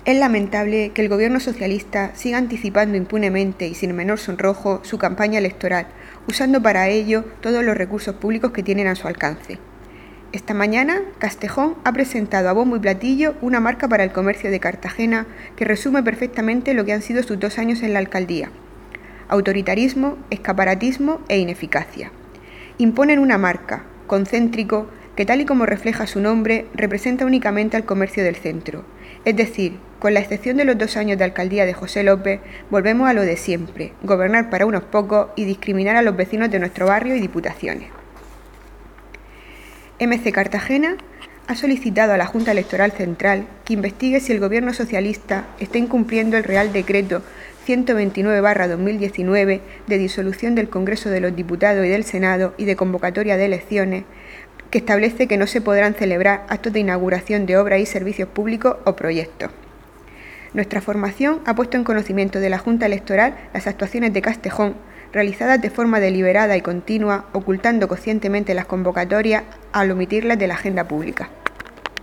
Es lamentable que el gobierno socialista siga anticipando impunemente y sin el menor sonrojo su campaña electoral, usando para ello todos los recursos públicos que tienen a su alcance. Esta mañana, Castejón ha presentado a bombo y platillo una marca para el comercio de Cartagena que resume perfectamente lo que han sido sus 2 años en la alcaldía: autoritarismo, escaparatismo e ineficacia. Imponen una marca, concéntrico, que tal y como refleja su nombre, representa únicamente al comercio del centro. Es decir, con la excepción de los 2 años de alcaldía de José López, volvemos a lo de siempre: gobernar para unos pocos y discriminar a los vecinos de nuestro barrio y diputaciones. MC Cartagena ha solicitado a la Junta Electoral Central que investigue si el gobierno socialista está incumpliendo el Real Decreto 129/2019 de disolución del Congreso de los Diputados y del Senado y de convocatoria de elecciones, que establece que no se podrán celebrar actos de inauguración de obras y servicios públicos o proyectos. Nuestra formación ha puesto en conocimiento de la Junta Electoral las actuaciones de Castejón, realizadas de forma deliberada y continua, ocultando conscientemente las convocatorias al omitirlas de la agenda pública.